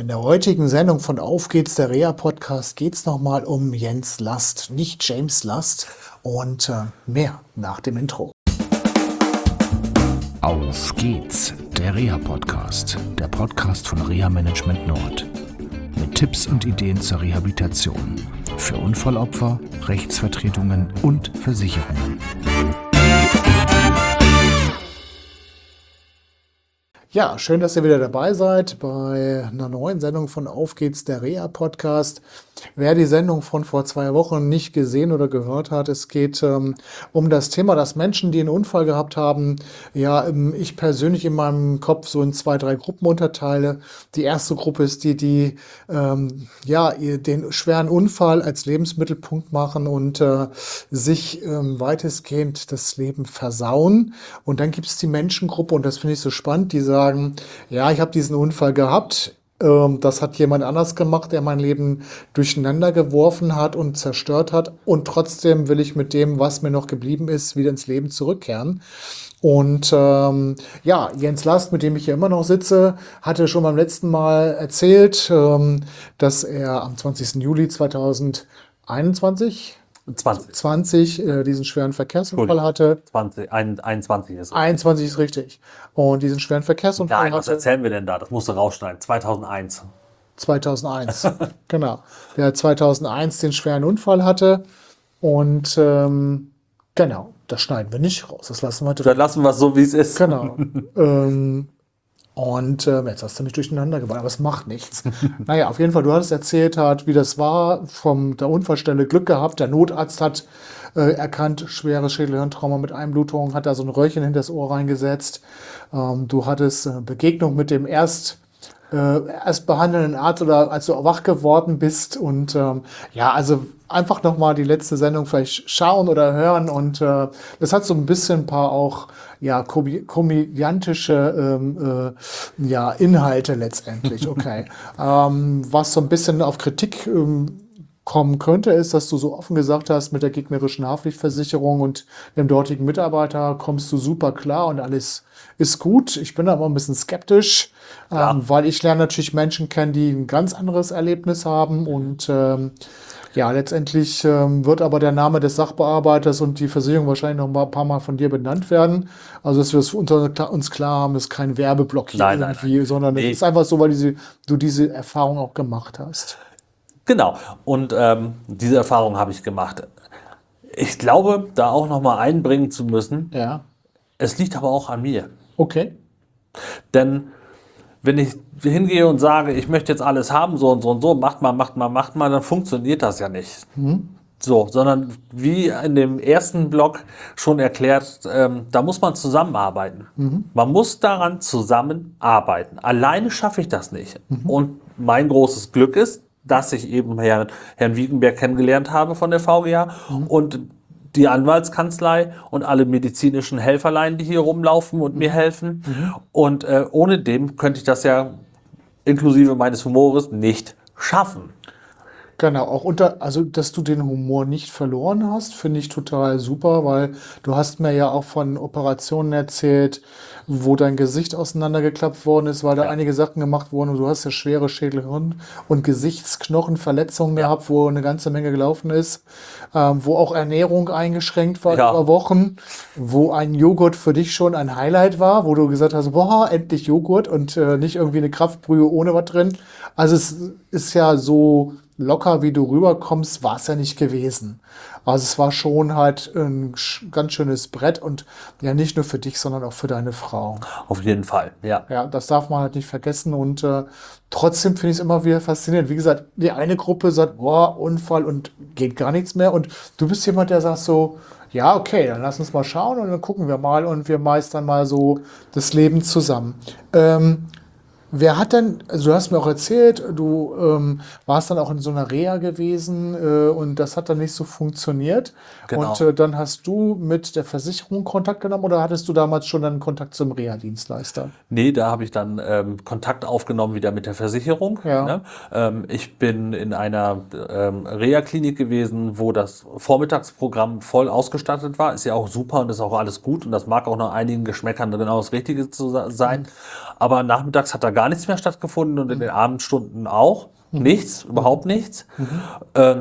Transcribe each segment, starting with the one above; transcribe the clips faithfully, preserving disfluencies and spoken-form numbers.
In der heutigen Sendung von Auf geht's, der Reha-Podcast, geht es nochmal um Jens Last, nicht James Last. Und äh, mehr nach dem Intro. Auf geht's, der Reha-Podcast, der Podcast von Reha Management Nord. Mit Tipps und Ideen zur Rehabilitation für Unfallopfer, Rechtsvertretungen und Versicherungen. Ja, schön, dass ihr wieder dabei seid bei einer neuen Sendung von Auf geht's, der Reha-Podcast. Wer die Sendung von vor zwei Wochen nicht gesehen oder gehört hat, es geht ähm, um das Thema, dass Menschen, die einen Unfall gehabt haben, ja, ähm, ich persönlich in meinem Kopf so in zwei, drei Gruppen unterteile. Die erste Gruppe ist die, die ähm, ja, den schweren Unfall als Lebensmittelpunkt machen und äh, sich ähm, weitestgehend das Leben versauen. Und dann gibt es die Menschengruppe, und das finde ich so spannend, die sagen, ja, ich habe diesen Unfall gehabt, ähm, das hat jemand anders gemacht, der mein Leben durcheinander geworfen hat und zerstört hat, und trotzdem will ich mit dem, was mir noch geblieben ist, wieder ins Leben zurückkehren. Und ähm, ja, Jens Last, mit dem ich hier immer noch sitze, hatte schon beim letzten Mal erzählt, ähm, dass er am zwanzigsten Juli zweitausendeinundzwanzig zwanzig. zwanzig äh, diesen schweren Verkehrsunfall hatte. zwanzig, einundzwanzig ist es. einundzwanzig ist richtig. Und diesen schweren Verkehrsunfall Nein, was hatte. erzählen wir denn da? Das musst du rausschneiden. zweitausendeins. zweitausendeins, genau. Der zweitausendeins den schweren Unfall hatte. Und ähm, genau, das schneiden wir nicht raus. Das lassen wir drin. Dann lassen wir es so, wie es ist. Genau. ähm, Und äh, jetzt hast du mich durcheinander gebracht, aber es macht nichts. Naja, auf jeden Fall, du hattest erzählt, hat, wie das war, von der Unfallstelle Glück gehabt. Der Notarzt hat äh, erkannt, schweres Schädelhirntrauma mit Einblutung, hat da so ein Röhrchen hinter das Ohr reingesetzt. Ähm, du hattest äh, Begegnung mit dem erst, äh, erst behandelnden Arzt, oder als du wach geworden bist. Und ähm, ja, also einfach nochmal die letzte Sendung vielleicht schauen oder hören. Und äh, das hat so ein bisschen ein paar auch ja, kom- komödiantische ähm, äh, ja, Inhalte letztendlich. Okay. ähm, was so ein bisschen auf Kritik ähm, kommen könnte, ist, dass du so offen gesagt hast, mit der gegnerischen Haftpflichtversicherung und dem dortigen Mitarbeiter kommst du super klar und alles ist gut. Ich bin aber ein bisschen skeptisch, Ja. ähm, weil ich lerne natürlich Menschen kennen, die ein ganz anderes Erlebnis haben. Und ähm, ja, letztendlich ähm, wird aber der Name des Sachbearbeiters und die Versicherung wahrscheinlich noch mal ein paar Mal von dir benannt werden. Also, dass wir es unter, uns klar haben, ist kein Werbeblock hier Nein, nein, irgendwie, nein. sondern Nee. es ist einfach so, weil diese, du diese Erfahrung auch gemacht hast. Genau. Und ähm, diese Erfahrung habe ich gemacht. Ich glaube, da auch nochmal einbringen zu müssen, Ja, es liegt aber auch an mir. okay. Denn wenn ich hingehe und sage, ich möchte jetzt alles haben, so und so und so, macht mal, macht mal, macht mal, dann funktioniert das ja nicht. So, sondern wie in dem ersten Blog schon erklärt, ähm, da muss man zusammenarbeiten. Man muss daran zusammenarbeiten. Alleine schaffe ich das nicht. Und mein großes Glück ist, dass ich eben Herrn, Herrn Wiegenberg kennengelernt habe von der V G A und die Anwaltskanzlei und alle medizinischen Helferlein, die hier rumlaufen und mir helfen. Und äh, ohne dem könnte ich das ja inklusive meines Humores nicht schaffen. Genau, auch unter, also dass du den Humor nicht verloren hast, finde ich total super, weil du hast mir ja auch von Operationen erzählt, wo dein Gesicht auseinandergeklappt worden ist, weil da Ja. einige Sachen gemacht wurden und du hast ja schwere Schädelhirn- und Gesichtsknochenverletzungen Ja. gehabt, wo eine ganze Menge gelaufen ist, ähm, wo auch Ernährung eingeschränkt war Ja. über Wochen, wo ein Joghurt für dich schon ein Highlight war, wo du gesagt hast, boah, endlich Joghurt und äh, nicht irgendwie eine Kraftbrühe ohne was drin. Also es ist ja so locker, wie du rüberkommst, war es ja nicht gewesen. Also es war schon halt ein sch- ganz schönes Brett, und ja, nicht nur für dich, sondern auch für deine Frau. Auf jeden Fall, ja. Ja, das darf man halt nicht vergessen, und äh, trotzdem finde ich es immer wieder faszinierend. Wie gesagt, die eine Gruppe sagt, boah, Unfall und geht gar nichts mehr, und du bist jemand, der sagt so, ja, okay, dann lass uns mal schauen und dann gucken wir mal und wir meistern mal so das Leben zusammen. Ähm, Wer hat denn, also du hast mir auch erzählt, du ähm, warst dann auch in so einer Reha gewesen äh, und das hat dann nicht so funktioniert. Genau. Und äh, dann hast du mit der Versicherung Kontakt genommen, oder hattest du damals schon dann Kontakt zum Reha-Dienstleister? Nee, da habe ich dann ähm, Kontakt aufgenommen wieder mit der Versicherung. Ja. Ne? Ähm, ich bin in einer ähm, Reha-Klinik gewesen, wo das Vormittagsprogramm voll ausgestattet war. Ist ja auch super und ist auch alles gut und das mag auch nach einigen Geschmäckern genau das Richtige zu sein. Aber nachmittags hat da gar gar nichts mehr stattgefunden und in den Abendstunden auch nichts, überhaupt nichts. Ähm,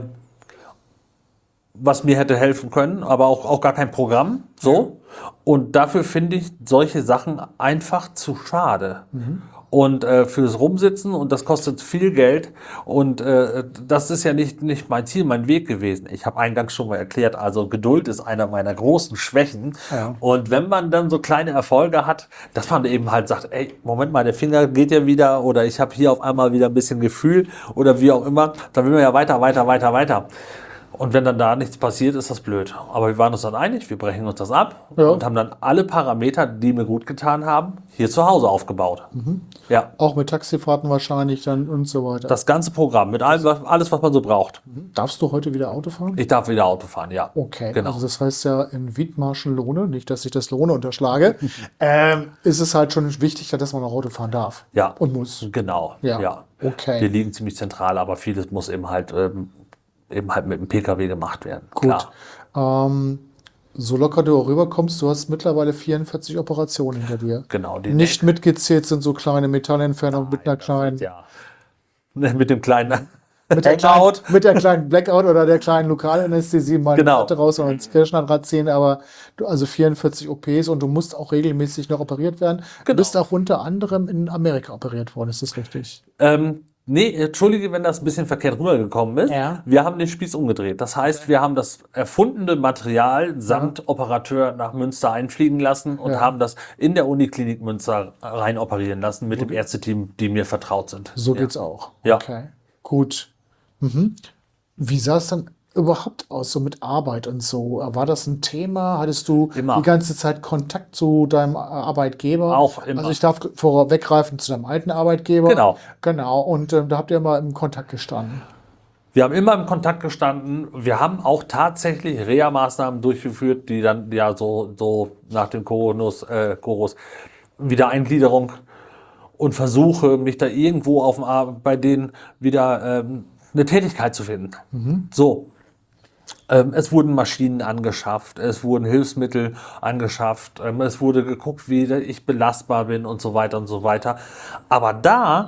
was mir hätte helfen können, aber auch, auch gar kein Programm. So. Und dafür finde ich solche Sachen einfach zu schade. Mhm. Und äh, fürs Rumsitzen, und das kostet viel Geld. Und äh, das ist ja nicht, nicht mein Ziel, mein Weg gewesen. Ich habe eingangs schon mal erklärt, also Geduld ist einer meiner großen Schwächen. Ja. Und wenn man dann so kleine Erfolge hat, dass man eben halt sagt, ey, Moment mal, der Finger geht ja wieder, oder ich habe hier auf einmal wieder ein bisschen Gefühl oder wie auch immer, dann will man ja weiter, weiter, weiter, weiter. Und wenn dann da nichts passiert, ist das blöd. Aber wir waren uns dann einig, wir brechen uns das ab ja. und haben dann alle Parameter, die mir gut getan haben, hier zu Hause aufgebaut. Mhm. Ja. Auch mit Taxifahrten wahrscheinlich dann und so weiter. Das ganze Programm, mit allem, alles, was man so braucht. Mhm. Darfst du heute wieder Auto fahren? Ich darf wieder Auto fahren, ja. Okay, genau. Also das heißt ja in Wiedmarschen-Lohne, nicht, dass ich das Lohne unterschlage, ähm, ist es halt schon wichtig, dass man noch Auto fahren darf. Ja. Und muss. Genau, ja. ja. Okay. Wir liegen ziemlich zentral, aber vieles muss eben halt... Ähm, eben halt mit dem P K W gemacht werden. Gut. Ähm, so locker du auch rüberkommst, du hast mittlerweile vierundvierzig Operationen hinter dir. Genau. Die Nicht Neck. Mitgezählt sind so kleine Metallentfernungen mit einer kleinen... Ja. Mit dem kleinen... Mit der, kleinen, mit der kleinen Blackout oder der kleinen Lokalanästhesie mal genau. eine Karte raus und ins Kirschenrad ziehen, aber du, also vierundvierzig O Ps und du musst auch regelmäßig noch operiert werden. Genau. Du bist auch unter anderem in Amerika operiert worden, ist das richtig? Ähm, Nee, entschuldige, wenn das ein bisschen verkehrt rübergekommen ist. Ja. Wir haben den Spieß umgedreht. Das heißt, wir haben das erfundene Material samt ja. Operateur nach Münster einfliegen lassen und ja. haben das in der Uniklinik Münster rein operieren lassen mit okay. dem Ärzteteam, die mir vertraut sind. So ja. geht's auch. Ja. Okay, gut. Mhm. Wie sah es dann überhaupt aus, so mit Arbeit und so? War das ein Thema? Hattest du immer. die ganze Zeit Kontakt zu deinem Arbeitgeber? Auch immer. Also ich darf vorweggreifen zu deinem alten Arbeitgeber. Genau. Genau. Und ähm, da habt ihr immer im Kontakt gestanden. Wir haben immer im Kontakt gestanden. Wir haben auch tatsächlich Reha-Maßnahmen durchgeführt, die dann ja so, so nach dem Koronus, äh, Chorus Wiedereingliederung und Versuche, mich da irgendwo auf dem Ar- bei denen wieder ähm, eine Tätigkeit zu finden. Mhm. So. Ähm, es wurden Maschinen angeschafft, es wurden Hilfsmittel angeschafft, ähm, es wurde geguckt, wie ich belastbar bin und so weiter und so weiter. Aber da,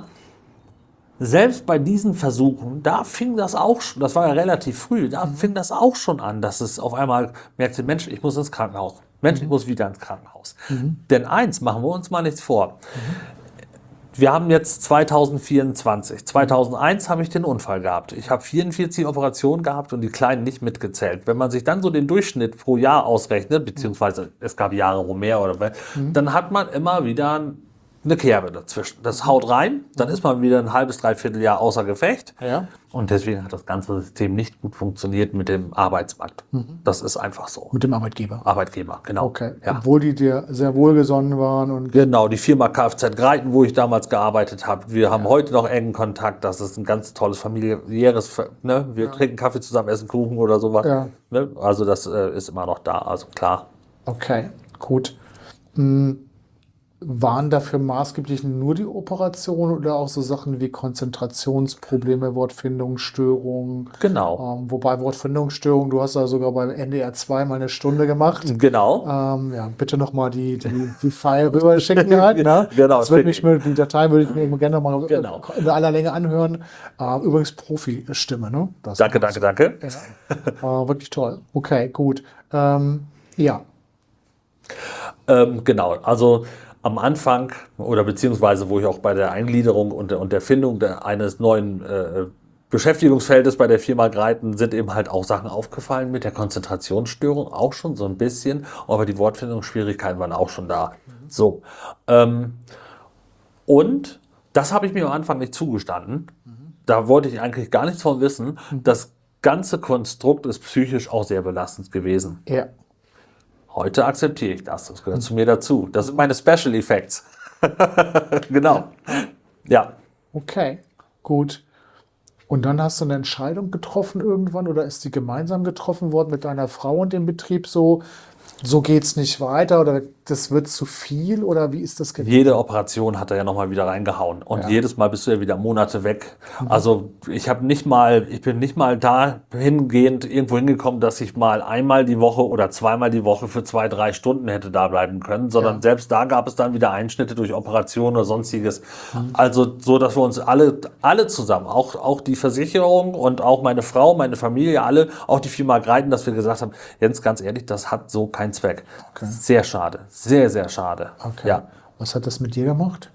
selbst bei diesen Versuchen, da fing das auch schon, das war ja relativ früh, da mhm. fing das auch schon an, dass es auf einmal merkte, Mensch, ich muss ins Krankenhaus. Mensch, mhm. ich muss wieder ins Krankenhaus. Mhm. Denn eins, machen wir uns mal nichts vor. Mhm. Wir haben jetzt zweitausendvierundzwanzig. zweitausendeins habe ich den Unfall gehabt. Ich habe vierundvierzig Operationen gehabt und die kleinen nicht mitgezählt. Wenn man sich dann so den Durchschnitt pro Jahr ausrechnet, beziehungsweise es gab Jahre, wo mehr oder mehr, mhm. dann hat man immer wieder eine Kerbe dazwischen. Das haut rein, dann ist man wieder ein halbes, dreiviertel Jahr außer Gefecht. Ja. Und deswegen hat das ganze System nicht gut funktioniert mit dem Arbeitsmarkt. Mhm. Das ist einfach so. Mit dem Arbeitgeber? Arbeitgeber, genau. Okay, ja. Obwohl die dir sehr wohlgesonnen waren. Und genau, die Firma Kfz Greiten, wo ich damals gearbeitet habe. Wir haben ja. heute noch engen Kontakt. Das ist ein ganz tolles familiäres, ne? Wir ja. trinken Kaffee zusammen, essen Kuchen oder sowas. Ja. Ne? Also das äh, ist immer noch da, also klar. Okay, gut. Mhm. Waren dafür maßgeblich nur die Operationen oder auch so Sachen wie Konzentrationsprobleme, Wortfindungsstörungen? Genau. Ähm, wobei Wortfindungsstörungen, du hast ja sogar beim N D R zwei mal eine Stunde gemacht. Genau. Ähm, ja, bitte nochmal die, die, die File rüber schicken halt. Ne? Genau. Das würde mich mit, die Datei würde ich mir gerne nochmal genau. in aller Länge anhören. Äh, übrigens Profi-Stimme, ne? Das danke, danke, danke. Ja. Äh, wirklich toll. Okay, gut. Ähm, ja. Ähm, genau, also am Anfang oder beziehungsweise wo ich auch bei der Eingliederung und der, und der Findung der, eines neuen äh, Beschäftigungsfeldes bei der Firma Greiten sind eben halt auch Sachen aufgefallen mit der Konzentrationsstörung, auch schon so ein bisschen, aber die Wortfindungsschwierigkeiten waren auch schon da. Mhm. So. Ähm, und das habe ich mir am Anfang nicht zugestanden. Mhm. Da wollte ich eigentlich gar nichts von wissen. Mhm. Das ganze Konstrukt ist psychisch auch sehr belastend gewesen. Ja. Heute akzeptiere ich das. Das gehört zu mir dazu. Das sind meine Special Effects. Genau. Ja. Okay, gut. Und dann hast du eine Entscheidung getroffen irgendwann oder ist die gemeinsam getroffen worden mit deiner Frau und dem Betrieb so, so geht's nicht weiter oder das wird zu viel oder wie ist das gewesen? Jede Operation hat er ja nochmal wieder reingehauen und Ja. jedes Mal bist du ja wieder Monate weg. Also ich habe nicht mal, ich bin nicht mal dahingehend irgendwo hingekommen, dass ich mal einmal die Woche oder zweimal die Woche für zwei, drei Stunden hätte da bleiben können, sondern Ja. selbst da gab es dann wieder Einschnitte durch Operationen oder sonstiges. Also so, dass wir uns alle, alle zusammen, auch, auch die Versicherung und auch meine Frau, meine Familie, alle, auch die Firma Greiten, dass wir gesagt haben, Jens, ganz ehrlich, das hat so keinen Zweck. Okay. Sehr schade, sehr, sehr schade. Okay. Ja. Was hat das mit dir gemacht?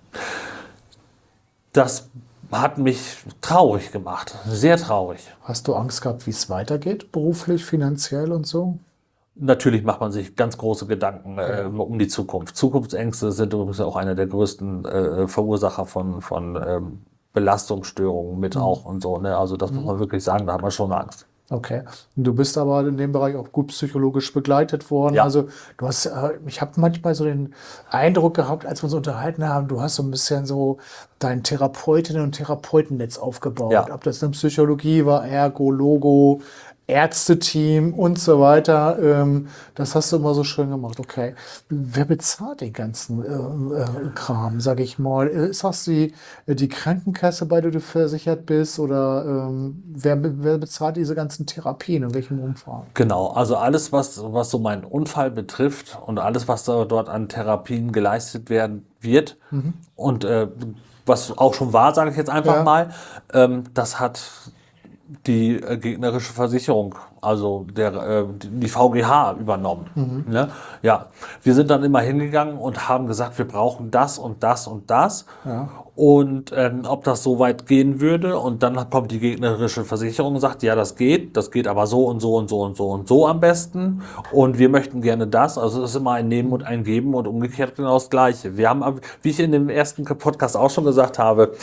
Das hat mich traurig gemacht, sehr traurig. Hast du Angst gehabt, wie es weitergeht, beruflich, finanziell und so? Natürlich macht man sich ganz große Gedanken äh, um die Zukunft. Zukunftsängste sind übrigens auch einer der größten äh, Verursacher von, von ähm, Belastungsstörungen mit auch und so. Ne? Also das muss man wirklich sagen, da hat man schon Angst. Okay. Und du bist aber in dem Bereich auch gut psychologisch begleitet worden. Ja. Also du hast, äh, ich habe manchmal so den Eindruck gehabt, als wir uns unterhalten haben, du hast so ein bisschen so dein Therapeutinnen- und Therapeutennetz aufgebaut. Ja. Ob das in Psychologie war, Ergo, Logo, Ärzteteam und so weiter. Ähm, das hast du immer so schön gemacht. Okay. Wer bezahlt den ganzen äh, äh, Kram, sage ich mal? Ist das die, die Krankenkasse, bei der du versichert bist? Oder ähm, wer, wer bezahlt diese ganzen Therapien? In welchem Umfang? Genau, also alles, was, was so meinen Unfall betrifft und alles, was da dort an Therapien geleistet werden wird und äh, was auch schon war, sage ich jetzt einfach Ja. mal, ähm, das hat die äh, gegnerische Versicherung, also der, äh, die V G H übernommen. Ne? Ja, wir sind dann immer hingegangen und haben gesagt, wir brauchen das und das und das. Ja. Und ähm, ob das so weit gehen würde. Und dann kommt die gegnerische Versicherung und sagt, ja, das geht, das geht aber so und so und so und so und so am besten. Und wir möchten gerne das. Also es ist immer ein Nehmen und ein Geben und umgekehrt genau das Gleiche. Wir haben, wie ich in dem ersten Podcast auch schon gesagt habe,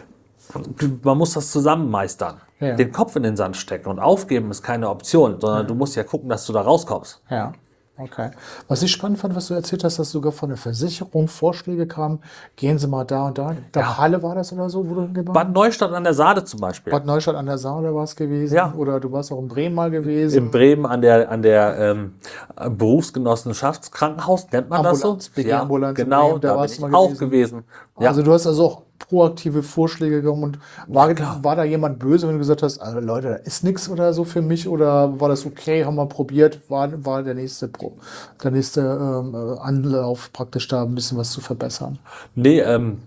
man muss das zusammen meistern. Ja. Den Kopf in den Sand stecken und aufgeben ist keine Option, sondern du musst ja gucken, dass du da rauskommst. Ja, okay. Was ich spannend fand, was du erzählt hast, dass sogar von der Versicherung Vorschläge kamen, gehen Sie mal da und da. Da Halle war das oder so, wo du hingegangen Bad Neustadt an der Saale zum Beispiel. Bad Neustadt an der Saale war es gewesen. Ja. Oder du warst auch in Bremen mal gewesen. In Bremen an der, an der ähm, Berufsgenossenschaftskrankenhaus, nennt man Ambulanz, das so? B G Ambulanz in genau, Bremen, da da bin warst ich du mal auch gewesen. gewesen. Ja. Also du hast also auch proaktive Vorschläge gekommen und war, war da jemand böse, wenn du gesagt hast, also Leute, da ist nichts oder so für mich oder war das okay, haben wir probiert, war, war der nächste Pro, der nächste ähm, Anlauf praktisch da ein bisschen was zu verbessern? Nee, ähm,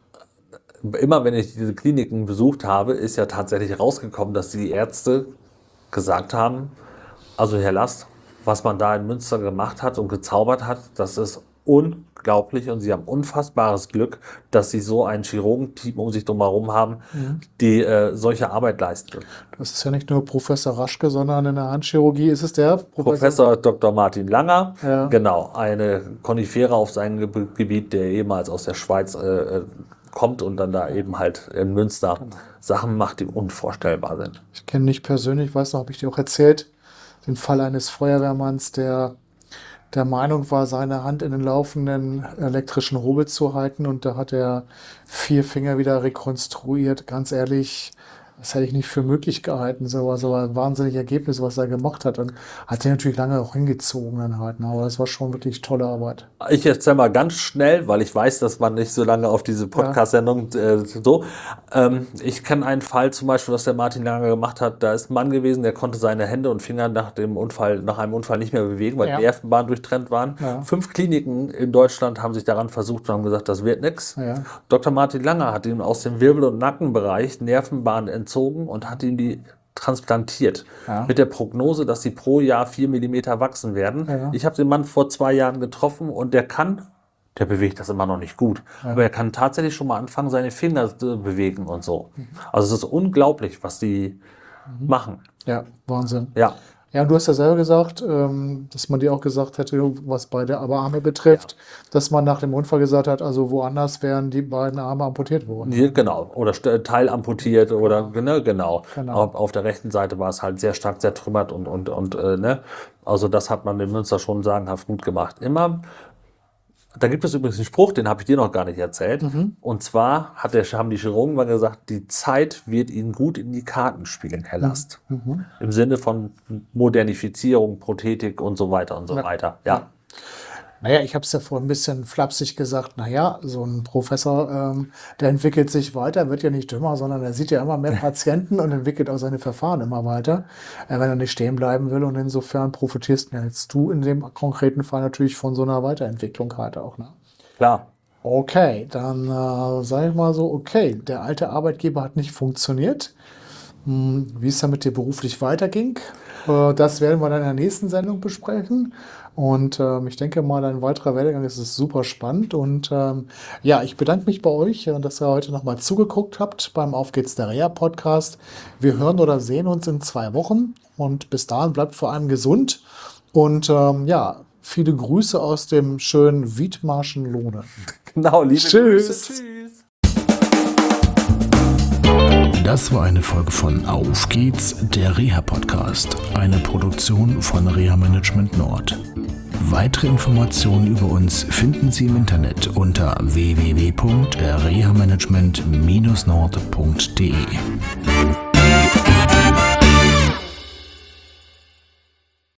immer wenn ich diese Kliniken besucht habe, ist ja tatsächlich rausgekommen, dass die Ärzte gesagt haben, also Herr Last, was man da in Münster gemacht hat und gezaubert hat, das ist unglaublich und Sie haben unfassbares Glück, dass Sie so ein Chirurgenteam um sich drumherum haben, die äh, solche Arbeit leisten. Das ist ja nicht nur Professor Raschke, sondern in der Handchirurgie ist es der Professor Doktor Martin Langer, Ja. genau, eine Konifere auf seinem Ge Gebiet, der ehemals aus der Schweiz äh, kommt und dann da eben halt in Münster Sachen macht, die unvorstellbar sind. Ich kenne nicht persönlich, weiß noch, habe ich dir auch erzählt, den Fall eines Feuerwehrmanns, der der Meinung war, seine Hand in den laufenden elektrischen Hobel zu halten und da hat er vier Finger wieder rekonstruiert. Ganz ehrlich, das hätte ich nicht für möglich gehalten. So war so ein wahnsinniges Ergebnis, was er gemacht hat. Und hat er natürlich lange auch hingezogen dann halt. Aber das war schon wirklich tolle Arbeit. Ich erzähle mal ganz schnell, weil ich weiß, dass man nicht so lange auf diese Podcast-Sendung äh, so. Ähm, ich kenne einen Fall zum Beispiel, was der Martin Langer gemacht hat. Da ist ein Mann gewesen, der konnte seine Hände und Finger nach dem Unfall, nach einem Unfall nicht mehr bewegen, weil Ja. die Nervenbahnen durchtrennt waren. Ja. Fünf Kliniken in Deutschland haben sich daran versucht und haben gesagt, das wird nichts. Ja. Doktor Martin Langer hat ihm aus dem Wirbel- und Nackenbereich Nervenbahnen entzogen und hat ihm die transplantiert. Ja. Mit der Prognose, dass sie pro Jahr vier Millimeter wachsen werden. Ja. Ich habe den Mann vor zwei Jahren getroffen und der kann, der bewegt das immer noch nicht gut, aber er kann tatsächlich schon mal anfangen, seine Finger zu bewegen und so. Also es ist unglaublich, was die machen. Ja, Wahnsinn. Ja. Ja, und du hast ja selber gesagt, ähm, dass man dir auch gesagt hätte, was beide Arme betrifft, dass man nach dem Unfall gesagt hat, also woanders wären die beiden Arme amputiert worden. Hier, genau. Oder st- teilamputiert oder ne, genau. Genau. Auf, auf der rechten Seite war es halt sehr stark zertrümmert und, und, und äh, ne. Also das hat man in Münster schon sagenhaft gut gemacht. Immer. Da gibt es übrigens einen Spruch, den habe ich dir noch gar nicht erzählt. Und zwar hat der, haben die Chirurgen mal gesagt, die Zeit wird Ihnen gut in die Karten spielen, Herr Last. Im Sinne von Modernifizierung, Prothetik und so weiter und so Ja. weiter. Ja. Naja, ich habe es ja vorhin ein bisschen flapsig gesagt, naja, so ein Professor, ähm, der entwickelt sich weiter, wird ja nicht dümmer, sondern er sieht ja immer mehr Patienten und entwickelt auch seine Verfahren immer weiter, äh, wenn er nicht stehen bleiben will. Und insofern profitierst ja jetzt du in dem konkreten Fall natürlich von so einer Weiterentwicklung halt auch. Ne? Klar. Okay, dann äh, sage ich mal so, okay, der alte Arbeitgeber hat nicht funktioniert. Hm, wie es dann mit dir beruflich weiterging, äh, das werden wir dann in der nächsten Sendung besprechen. Und ähm, ich denke mal, dein weiterer Werdegang ist super spannend. Und ähm, ja, ich bedanke mich bei euch, äh, dass ihr heute nochmal zugeguckt habt beim Auf geht's der Reha Podcast. Wir hören oder sehen uns in zwei Wochen. Und bis dahin bleibt vor allem gesund. Und ähm, ja, viele Grüße aus dem schönen Wiedmarschen Lohne. Genau, liebe Tschüss. Grüße. Tschüss. Das war eine Folge von Auf geht's, der Reha-Podcast, eine Produktion von Reha Management Nord. Weitere Informationen über uns finden Sie im Internet unter w w w punkt reha management Bindestrich nord punkt d e.